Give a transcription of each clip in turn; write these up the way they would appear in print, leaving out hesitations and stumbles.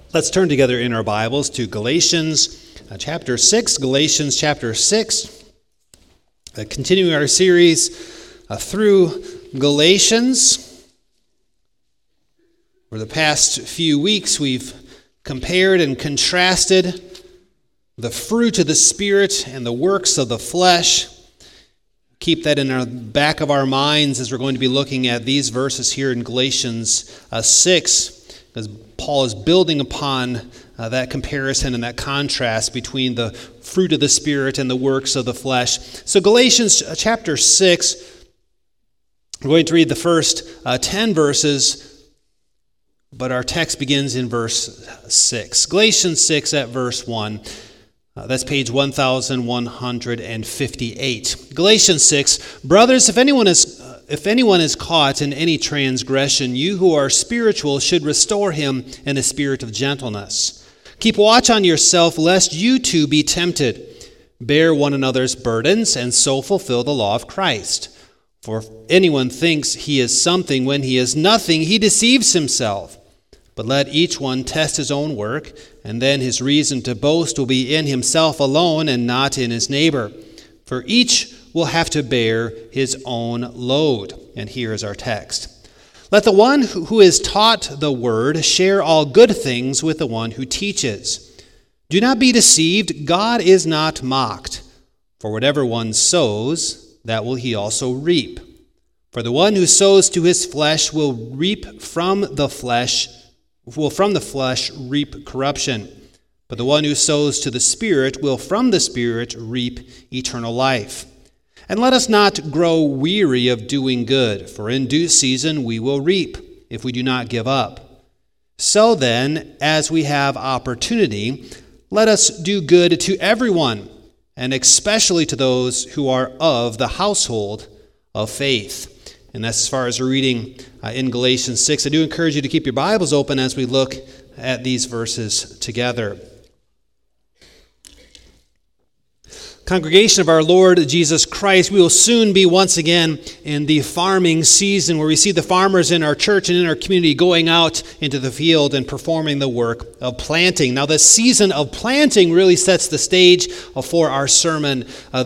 Let's turn together in our Bibles to Galatians chapter 6. Galatians chapter 6. Continuing our series through Galatians. For the past few weeks, we've compared and contrasted the fruit of the Spirit and the works of the flesh. Keep that in the back of our minds as we're going to be looking at these verses here in Galatians 6. As Paul is building upon that comparison and that contrast between the fruit of the Spirit and the works of the flesh. So Galatians chapter 6, we're going to read the first 10 verses, but our text begins in verse 6. Galatians 6 at verse 1. That's page 1158. Galatians 6, brothers, if anyone is caught in any transgression, you who are spiritual should restore him in a spirit of gentleness. Keep watch on yourself, lest you too be tempted. Bear one another's burdens, and so fulfill the law of Christ. For if anyone thinks he is something when he is nothing, he deceives himself. But let each one test his own work, and then his reason to boast will be in himself alone and not in his neighbor. For each will have to bear his own load. And here is our text. Let the one who is taught the word share all good things with the one who teaches. Do not be deceived, God is not mocked. For whatever one sows, that will he also reap. For the one who sows to his flesh will from the flesh reap corruption. But the one who sows to the Spirit will from the Spirit reap eternal life. And let us not grow weary of doing good, for in due season we will reap, if we do not give up. So then, as we have opportunity, let us do good to everyone, and especially to those who are of the household of faith. And that's as far as we're reading in Galatians 6. I do encourage you to keep your Bibles open as we look at these verses together. Congregation of our Lord Jesus Christ, we will soon be once again in the farming season where we see the farmers in our church and in our community going out into the field and performing the work of planting. Now, the season of planting really sets the stage for our sermon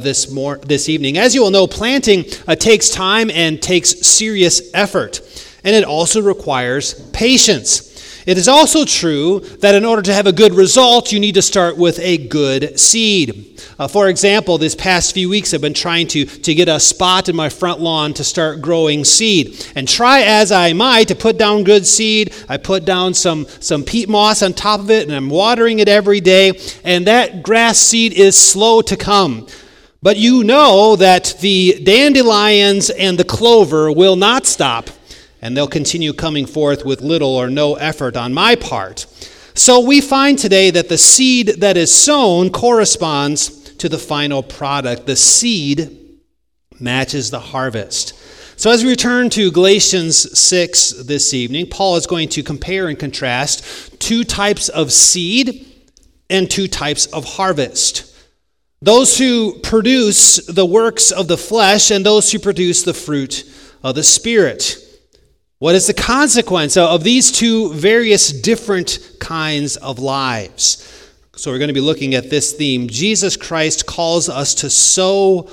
this evening. As you will know, planting takes time and takes serious effort, and it also requires patience. It is also true that in order to have a good result, you need to start with a good seed. For example, this past few weeks I've been trying to get a spot in my front lawn to start growing seed. And try as I might to put down good seed, I put down some peat moss on top of it, and I'm watering it every day, and that grass seed is slow to come. But you know that the dandelions and the clover will not stop, and they'll continue coming forth with little or no effort on my part. So we find today that the seed that is sown corresponds to the final product. The seed matches the harvest. So as we return to Galatians 6 this evening, Paul is going to compare and contrast two types of seed and two types of harvest. Those who produce the works of the flesh and those who produce the fruit of the Spirit. What is the consequence of these two various different kinds of lives? So we're going to be looking at this theme. Jesus Christ calls us to sow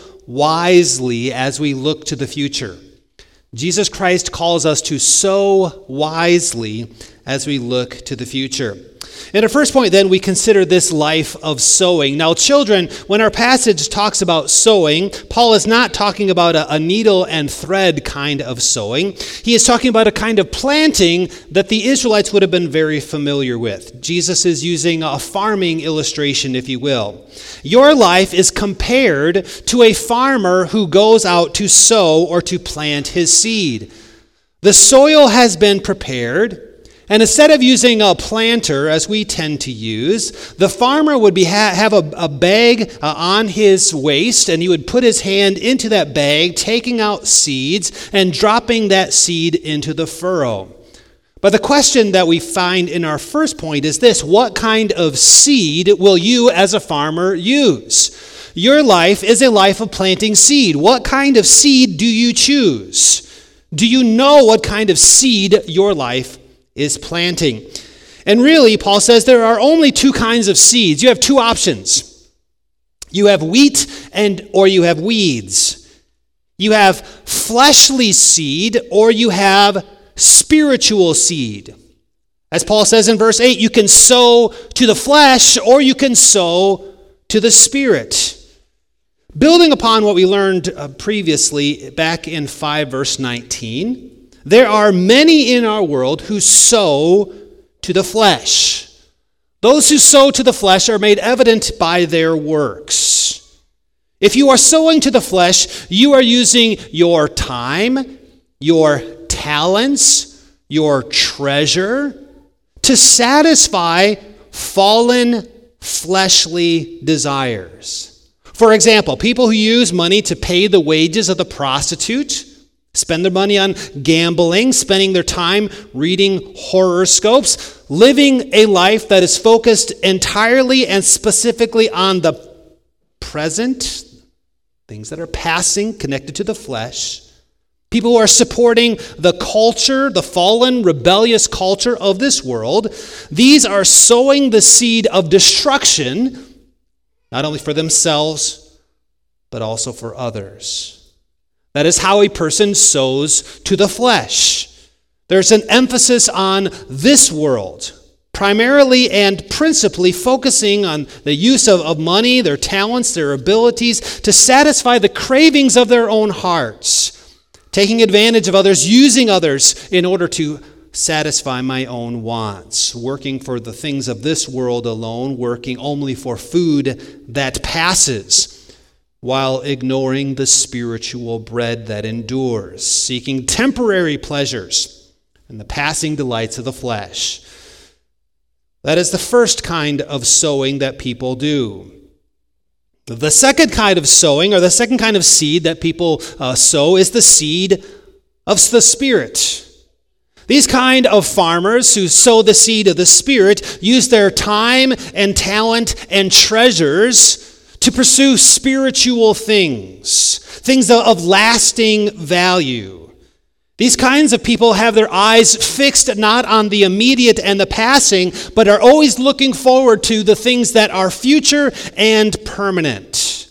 wisely as we look to the future. Jesus Christ calls us to sow wisely as we look to the future. In our first point, then, we consider this life of sowing. Now, children, when our passage talks about sowing, Paul is not talking about a needle and thread kind of sowing. He is talking about a kind of planting that the Israelites would have been very familiar with. Jesus is using a farming illustration, if you will. Your life is compared to a farmer who goes out to sow or to plant his seed. The soil has been prepared. And instead of using a planter, as we tend to use, the farmer would have a bag on his waist, and he would put his hand into that bag, taking out seeds and dropping that seed into the furrow. But the question that we find in our first point is this: what kind of seed will you as a farmer use? Your life is a life of planting seed. What kind of seed do you choose? Do you know what kind of seed your life is planting? And really, Paul says there are only two kinds of seeds. You have two options. You have wheat or you have weeds. You have fleshly seed or you have spiritual seed. As Paul says in verse 8, you can sow to the flesh or you can sow to the Spirit. Building upon what we learned previously back in 5 verse 19, there are many in our world who sow to the flesh. Those who sow to the flesh are made evident by their works. If you are sowing to the flesh, you are using your time, your talents, your treasure to satisfy fallen fleshly desires. For example, people who use money to pay the wages of the prostitute, spend their money on gambling, spending their time reading horoscopes, living a life that is focused entirely and specifically on the present, things that are passing, connected to the flesh. People who are supporting the culture, the fallen, rebellious culture of this world, these are sowing the seed of destruction, not only for themselves, but also for others. That is how a person sows to the flesh. There's an emphasis on this world, primarily and principally focusing on the use of money, their talents, their abilities to satisfy the cravings of their own hearts, taking advantage of others, using others in order to satisfy my own wants, working for the things of this world alone, working only for food that passes, while ignoring the spiritual bread that endures, seeking temporary pleasures and the passing delights of the flesh. That is the first kind of sowing that people do. The second kind of sowing, or the second kind of seed that people sow, is the seed of the Spirit. These kind of farmers who sow the seed of the Spirit use their time and talent and treasures to pursue spiritual things of lasting value. These kinds of people have their eyes fixed not on the immediate and the passing, but are always looking forward to the things that are future and permanent.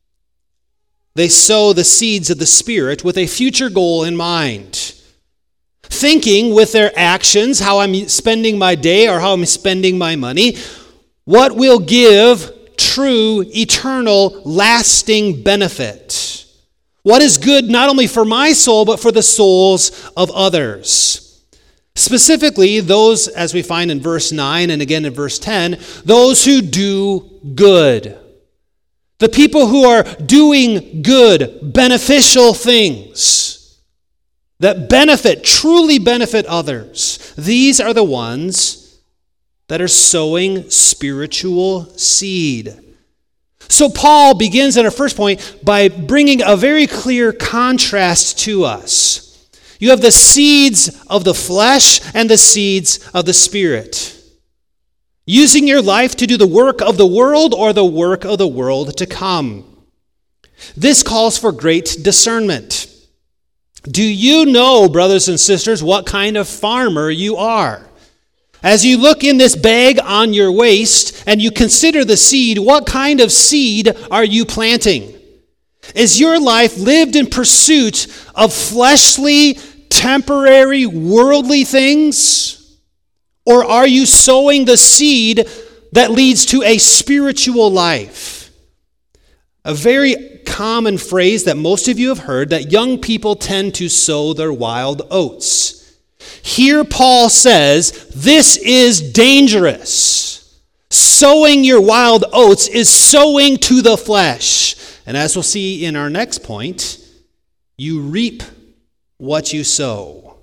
They sow the seeds of the Spirit with a future goal in mind, thinking with their actions, how I'm spending my day or how I'm spending my money, what will give true, eternal, lasting benefit. What is good not only for my soul, but for the souls of others. Specifically, those, as we find in verse 9 and again in verse 10, those who do good. The people who are doing good, beneficial things that truly benefit others. These are the ones that are sowing spiritual seed. So Paul begins in our first point by bringing a very clear contrast to us. You have the seeds of the flesh and the seeds of the Spirit. Using your life to do the work of the world or the work of the world to come. This calls for great discernment. Do you know, brothers and sisters, what kind of farmer you are? As you look in this bag on your waist and you consider the seed, what kind of seed are you planting? Is your life lived in pursuit of fleshly, temporary, worldly things? Or are you sowing the seed that leads to a spiritual life? A very common phrase that most of you have heard, that young people tend to sow their wild oats. Here Paul says, this is dangerous. Sowing your wild oats is sowing to the flesh. And as we'll see in our next point, you reap what you sow.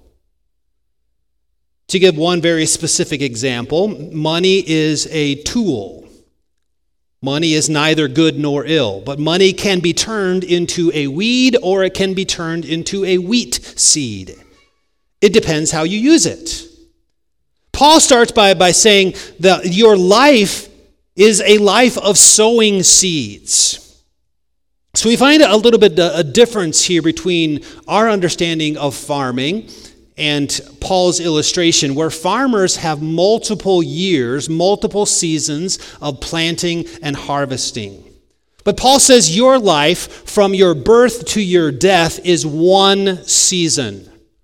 To give one very specific example, money is a tool. Money is neither good nor ill, but money can be turned into a weed or it can be turned into a wheat seed. It depends how you use it. Paul starts by saying that your life is a life of sowing seeds. So we find a little bit a difference here between our understanding of farming and Paul's illustration, where farmers have multiple years, multiple seasons of planting and harvesting. But Paul says your life, from your birth to your death, is one season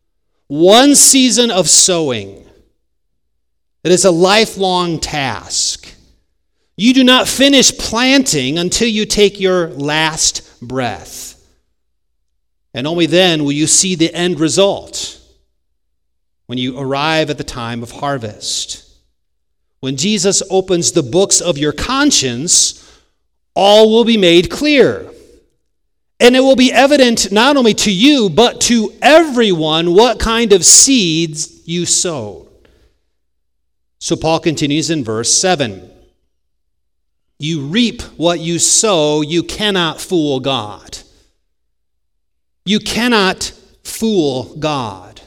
of sowing. It is a lifelong task. You do not finish planting until you take your last breath. And only then will you see the end result, when you arrive at the time of harvest. When Jesus opens the books of your conscience, all will be made clear. And it will be evident not only to you, but to everyone what kind of seeds you sowed. So Paul continues in verse 7. You reap what you sow. You cannot fool God. You cannot fool God.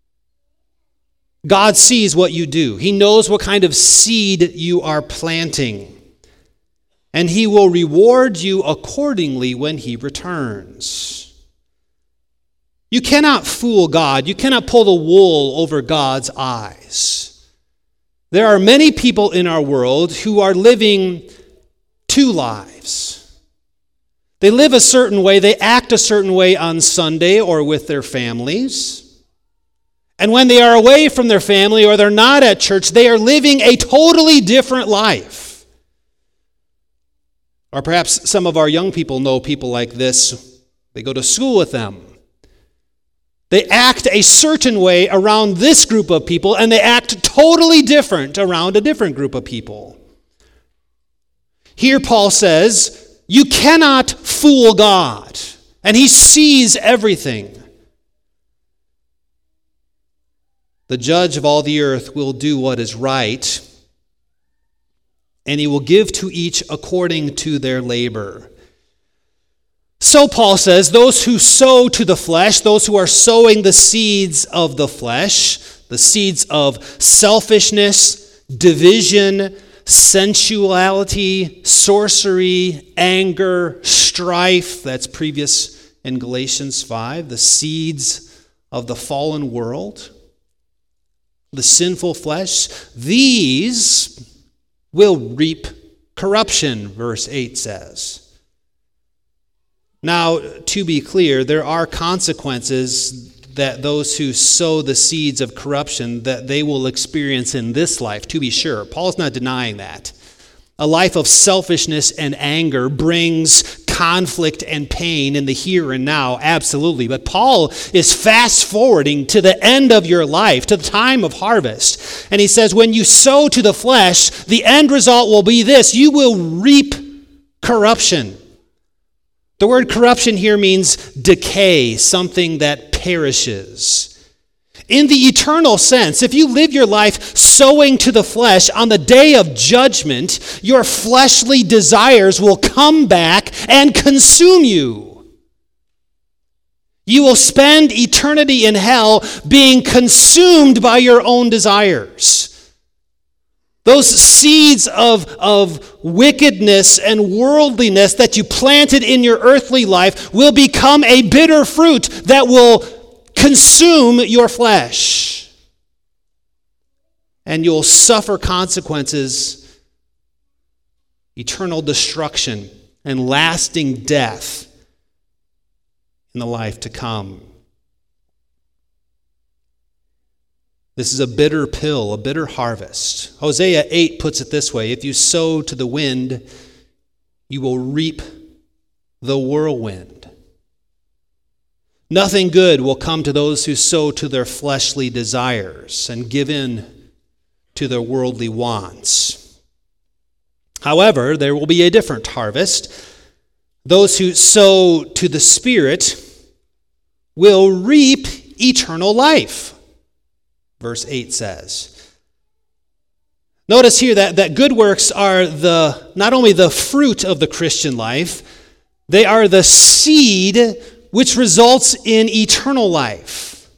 God sees what you do. He knows what kind of seed you are planting. And he will reward you accordingly when he returns. You cannot fool God. You cannot pull the wool over God's eyes. There are many people in our world who are living two lives. They live a certain way, they act a certain way on Sunday or with their families. And when they are away from their family or they're not at church, they are living a totally different life. Or perhaps some of our young people know people like this. They go to school with them. They act a certain way around this group of people, and they act totally different around a different group of people. Here Paul says, you cannot fool God, and he sees everything. The judge of all the earth will do what is right, and he will give to each according to their labor. So Paul says, those who sow to the flesh, those who are sowing the seeds of the flesh, the seeds of selfishness, division, sensuality, sorcery, anger, strife, that's previous in Galatians 5, the seeds of the fallen world, the sinful flesh, these will reap corruption, verse 8 says. Now, to be clear, there are consequences that those who sow the seeds of corruption, that they will experience in this life, to be sure. Paul's not denying that. A life of selfishness and anger brings conflict and pain in the here and now, absolutely. But Paul is fast forwarding to the end of your life, to the time of harvest. And he says, when you sow to the flesh, the end result will be this: you will reap corruption. The word corruption here means decay, something that perishes. In the eternal sense, if you live your life sowing to the flesh, on the day of judgment, your fleshly desires will come back and consume you. You will spend eternity in hell being consumed by your own desires. Those seeds of wickedness and worldliness that you planted in your earthly life will become a bitter fruit that will consume your flesh. And you'll suffer consequences, eternal destruction, and lasting death in the life to come. This is a bitter pill, a bitter harvest. Hosea 8 puts it this way: if you sow to the wind, you will reap the whirlwind. Nothing good will come to those who sow to their fleshly desires and give in to their worldly wants. However, there will be a different harvest. Those who sow to the Spirit will reap eternal life, verse 8 says. Notice here that good works are not only the fruit of the Christian life, they are the seed which results in eternal life.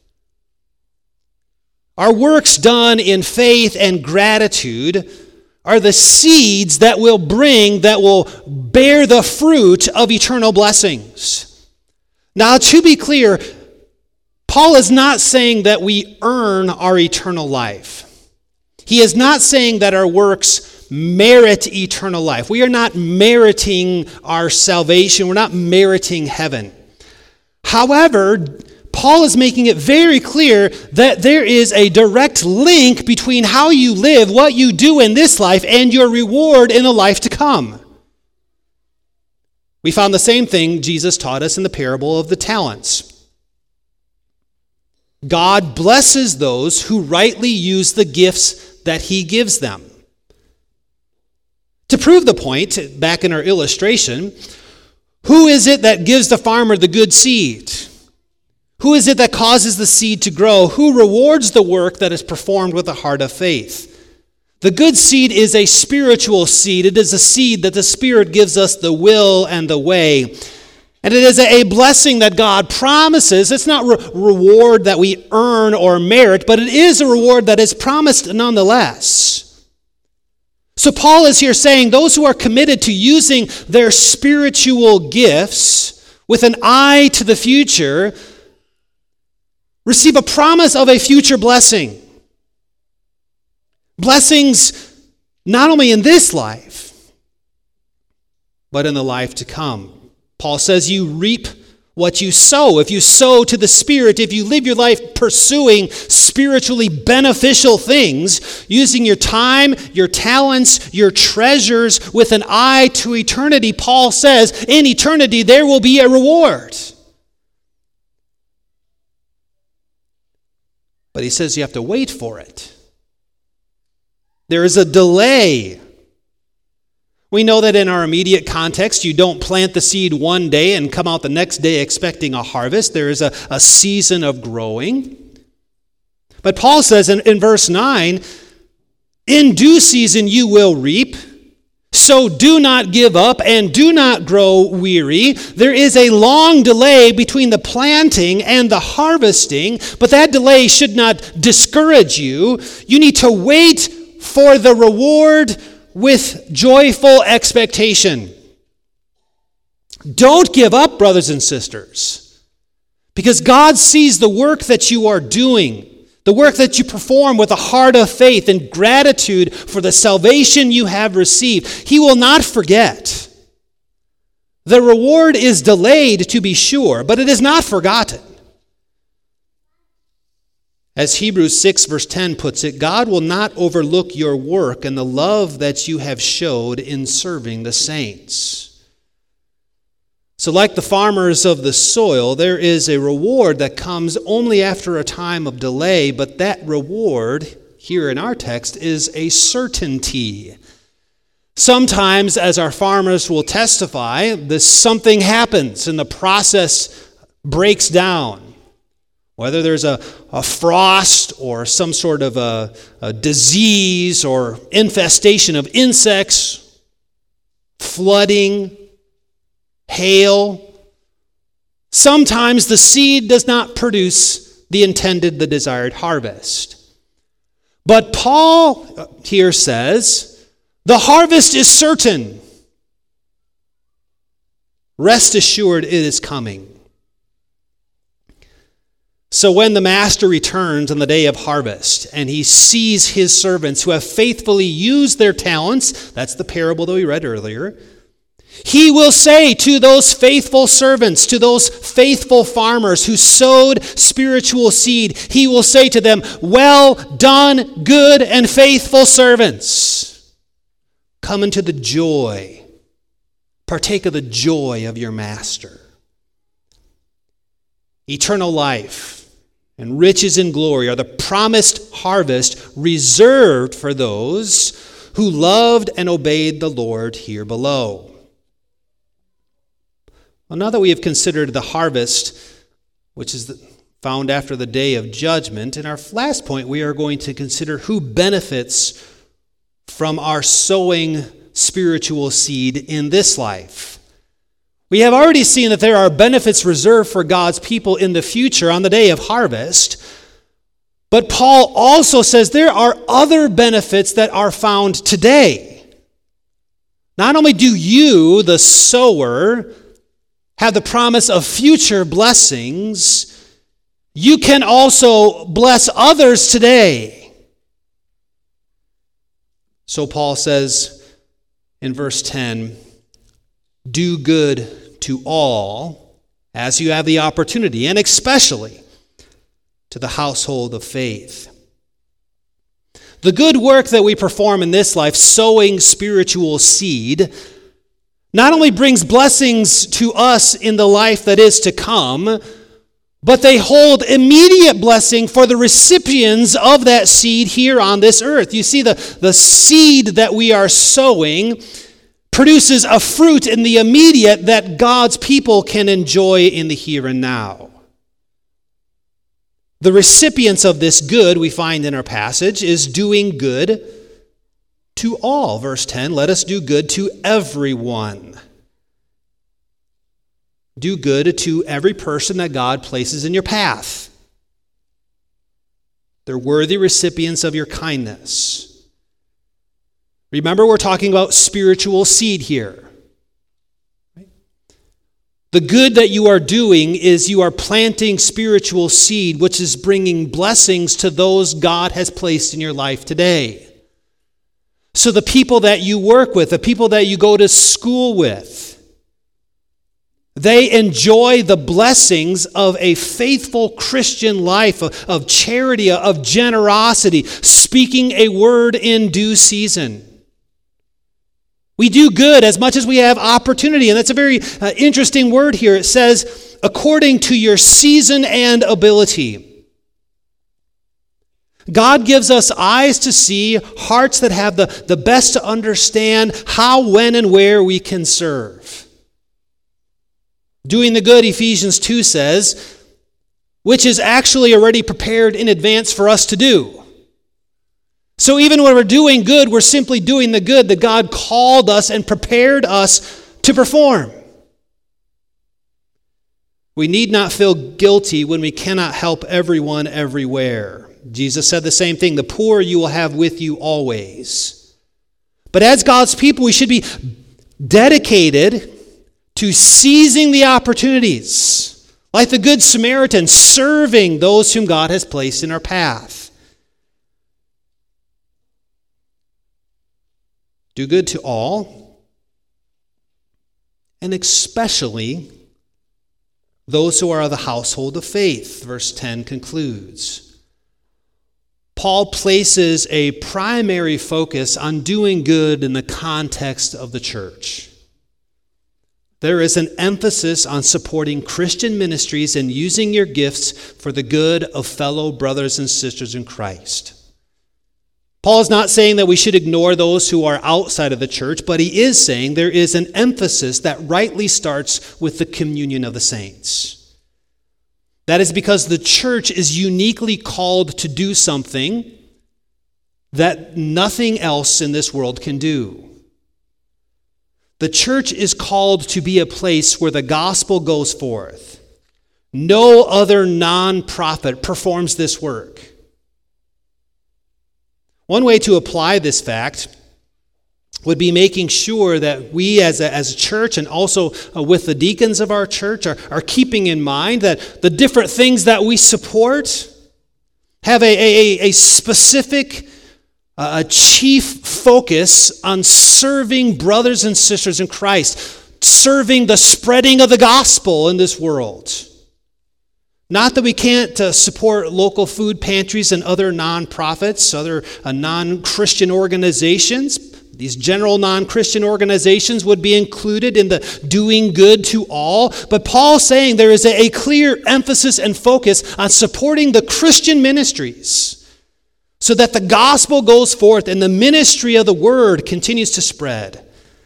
Our works done in faith and gratitude are the seeds that will bear the fruit of eternal blessings. Now, to be clear, Paul is not saying that we earn our eternal life. He is not saying that our works merit eternal life. We are not meriting our salvation. We're not meriting heaven. However, Paul is making it very clear that there is a direct link between how you live, what you do in this life, and your reward in the life to come. We found the same thing Jesus taught us in the parable of the talents. God blesses those who rightly use the gifts that he gives them. To prove the point, back in our illustration, who is it that gives the farmer the good seed? Who is it that causes the seed to grow? Who rewards the work that is performed with a heart of faith? The good seed is a spiritual seed. It is a seed that the Spirit gives us the will and the way. And it is a blessing that God promises. It's not reward that we earn or merit, but it is a reward that is promised nonetheless. So Paul is here saying those who are committed to using their spiritual gifts with an eye to the future receive a promise of a future blessing. Blessings not only in this life, but in the life to come. Paul says you reap what you sow. If you sow to the Spirit, if you live your life pursuing spiritually beneficial things, using your time, your talents, your treasures with an eye to eternity, Paul says in eternity there will be a reward. But he says you have to wait for it. There is a delay. We know that in our immediate context, you don't plant the seed one day and come out the next day expecting a harvest. There is a season of growing. But Paul says in verse 9, in due season you will reap, so do not give up and do not grow weary. There is a long delay between the planting and the harvesting, but that delay should not discourage you. You need to wait for the reward with joyful expectation. Don't give up, brothers and sisters, because God sees the work that you are doing, the work that you perform with a heart of faith and gratitude for the salvation you have received. He will not forget. The reward is delayed, to be sure, but it is not forgotten. As Hebrews 6 verse 10 puts it, God will not overlook your work and the love that you have showed in serving the saints. So like the farmers of the soil, there is a reward that comes only after a time of delay, but that reward, here in our text, is a certainty. Sometimes, as our farmers will testify, something happens and the process breaks down. Whether there's a frost or some sort of a disease or infestation of insects, flooding, hail. Sometimes the seed does not produce the desired harvest. But Paul here says, the harvest is certain. Rest assured it is coming. So when the master returns on the day of harvest and he sees his servants who have faithfully used their talents, that's the parable that we read earlier, he will say to those faithful servants, to those faithful farmers who sowed spiritual seed, he will say to them, well done, good and faithful servants. Come into the joy. Partake of the joy of your master. Eternal life and riches and glory are the promised harvest reserved for those who loved and obeyed the Lord here below. Well, now that we have considered the harvest, which is found after the day of judgment, in our last point we are going to consider who benefits from our sowing spiritual seed in this life. We have already seen that there are benefits reserved for God's people in the future on the day of harvest. But Paul also says there are other benefits that are found today. Not only do you, the sower, have the promise of future blessings, you can also bless others today. So Paul says in verse 10, do good to all as you have the opportunity, and especially to the household of faith. The good work that we perform in this life, sowing spiritual seed, not only brings blessings to us in the life that is to come, but they hold immediate blessing for the recipients of that seed here on this earth. You see, the seed that we are sowing produces a fruit in the immediate that God's people can enjoy in the here and now. The recipients of this good we find in our passage is doing good to all. Verse 10, let us do good to everyone. Do good to every person that God places in your path. They're worthy recipients of your kindness. Remember, we're talking about spiritual seed here. The good that you are doing is you are planting spiritual seed, which is bringing blessings to those God has placed in your life today. So the people that you work with, the people that you go to school with, they enjoy the blessings of a faithful Christian life, of charity, of generosity, speaking a word in due season. We do good as much as we have opportunity. And that's a very interesting word here. It says, according to your season and ability. God gives us eyes to see, hearts that have the best to understand how, when, and where we can serve. Doing the good, Ephesians 2 says, which is actually already prepared in advance for us to do. So even when we're doing good, we're simply doing the good that God called us and prepared us to perform. We need not feel guilty when we cannot help everyone everywhere. Jesus said the same thing, the poor you will have with you always. But as God's people, we should be dedicated to seizing the opportunities, like the Good Samaritan, serving those whom God has placed in our path. Do good to all, and especially those who are of the household of faith. Verse 10 concludes. Paul places a primary focus on doing good in the context of the church. There is an emphasis on supporting Christian ministries and using your gifts for the good of fellow brothers and sisters in Christ. Paul is not saying that we should ignore those who are outside of the church, but he is saying there is an emphasis that rightly starts with the communion of the saints. That is because the church is uniquely called to do something that nothing else in this world can do. The church is called to be a place where the gospel goes forth. No other nonprofit performs this work. One way to apply this fact would be making sure that we as a church and also with the deacons of our church are keeping in mind that the different things that we support have a specific, chief focus on serving brothers and sisters in Christ, serving the spreading of the gospel in this world. Not that we can't support local food pantries and other nonprofits, other non-Christian organizations. These general non-Christian organizations would be included in the doing good to all. But Paul's saying there is a clear emphasis and focus on supporting the Christian ministries so that the gospel goes forth and the ministry of the word continues to spread.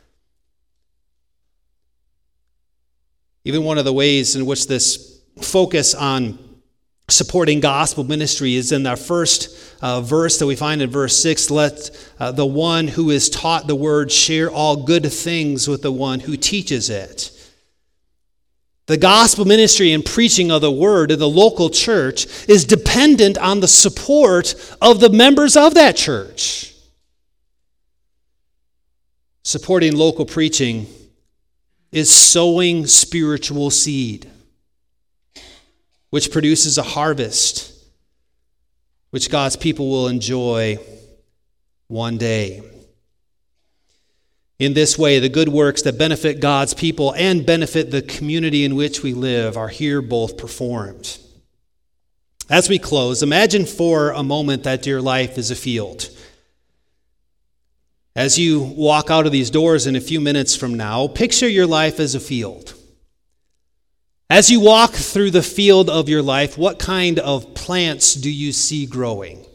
Even one of the ways in which this focus on supporting gospel ministry is in our first verse that we find in verse 6. Let the one who is taught the word share all good things with the one who teaches it. The gospel ministry and preaching of the word in the local church is dependent on the support of the members of that church. Supporting local preaching is sowing spiritual seed. which produces a harvest, which God's people will enjoy one day. In this way, the good works that benefit God's people and benefit the community in which we live are here both performed. As we close, imagine for a moment that your life is a field. As you walk out of these doors in a few minutes from now, picture your life as a field. As you walk through the field of your life, what kind of plants do you see growing?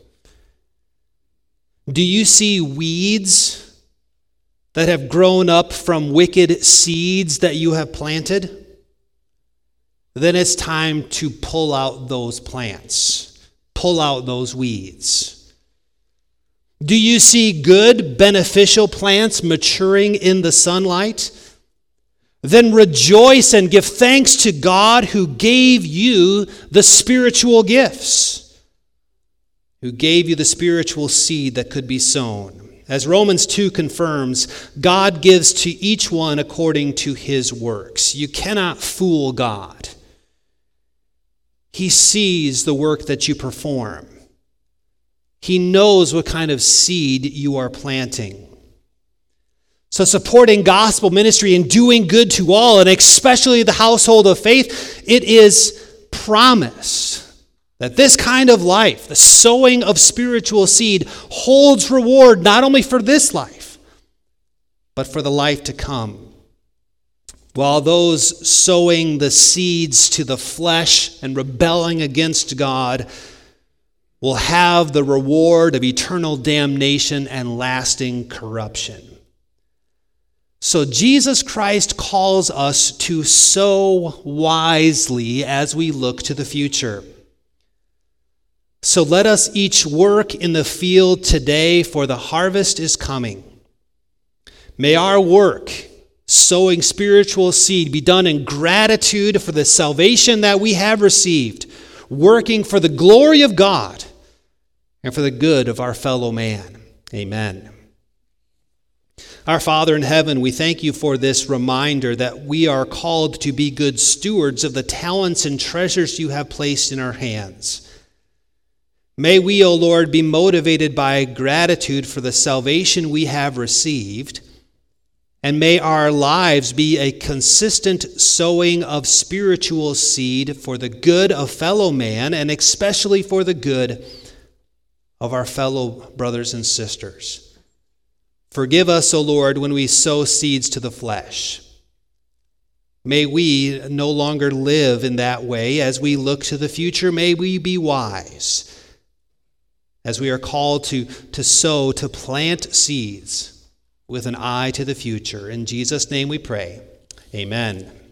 Do you see weeds that have grown up from wicked seeds that you have planted? Then it's time to pull out those plants, pull out those weeds. Do you see good, beneficial plants maturing in the sunlight? Then rejoice and give thanks to God who gave you the spiritual gifts, who gave you the spiritual seed that could be sown. As Romans 2 confirms, God gives to each one according to his works. You cannot fool God. He sees the work that you perform. He knows what kind of seed you are planting. So supporting gospel ministry and doing good to all, and especially the household of faith, it is promised that this kind of life, the sowing of spiritual seed, holds reward not only for this life, but for the life to come. While those sowing the seeds to the flesh and rebelling against God will have the reward of eternal damnation and lasting corruption. So Jesus Christ calls us to sow wisely as we look to the future. So let us each work in the field today, for the harvest is coming. May our work, sowing spiritual seed, be done in gratitude for the salvation that we have received, working for the glory of God and for the good of our fellow man. Amen. Our Father in heaven, we thank you for this reminder that we are called to be good stewards of the talents and treasures you have placed in our hands. May we, O Lord, be motivated by gratitude for the salvation we have received, and may our lives be a consistent sowing of spiritual seed for the good of fellow man, and especially for the good of our fellow brothers and sisters. Forgive us, O Lord, when we sow seeds to the flesh. May we no longer live in that way. As we look to the future, may we be wise, as we are called to sow, to plant seeds with an eye to the future. In Jesus' name we pray. Amen.